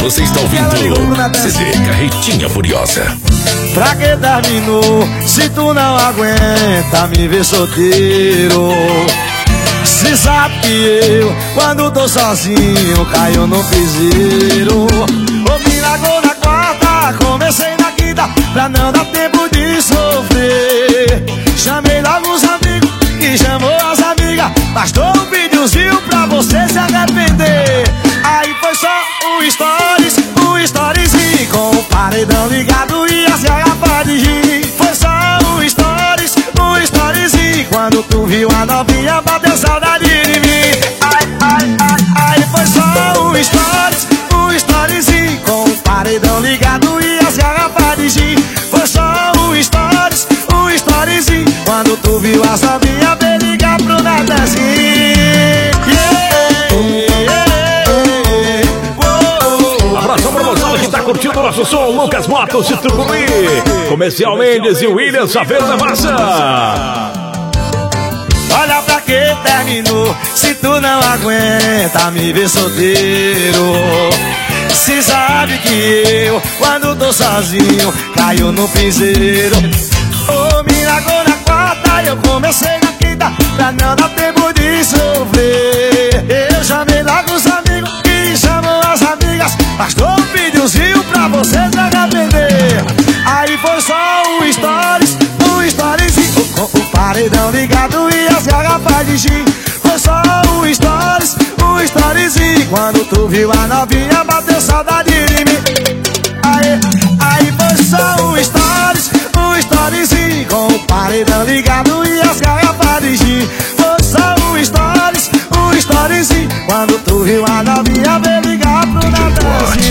Você está ouvindo CD Carretinha Furiosa. Pra que terminou se tu não aguenta me ver solteiro? Se sabe que eu, quando tô sozinho, caio no piseiro. Ô, me largou na quarta, comecei na quinta, pra não dar tempo de sofrer. Chamei logo os amigos e chamou as amigas, bastou um videozinho pra você se arrepender. Aí foi só um stories com o paredão ligado e as garrafas de gin. Foi só um stories quando tu viu a novinha bateu saudade de mim. Aí foi só um stories com o paredão ligado e as garrafas de gin. Foi só um stories quando tu viu a novinha bem ligar pro Nadezinho. Abraço pra você que tá curtindo o nosso som, Lucas Motos e Tucuruí, Comercial Mendes e William Saveiro da Massa. Olha pra que terminou se tu não aguenta me ver solteiro. Se sabe que eu, quando tô sozinho, caio no piseiro. Ô, me largou na quarta, eu comecei na quinta, pra não dar tempo de sofrer. Eu chamei logo os amigos e chamou as amigas, bastou um videozinho pra você se arrepender. Aí foi só um stories com o paredão ligado e as garrafas de gin. Foi só um stories quando tu viu a novinha bateu saudade de mim. Aí foi só um stories com o paredão ligado e as garrafas de gin. Foi só um stories quando tu viu a novinha veio ligar pro Nadezinho.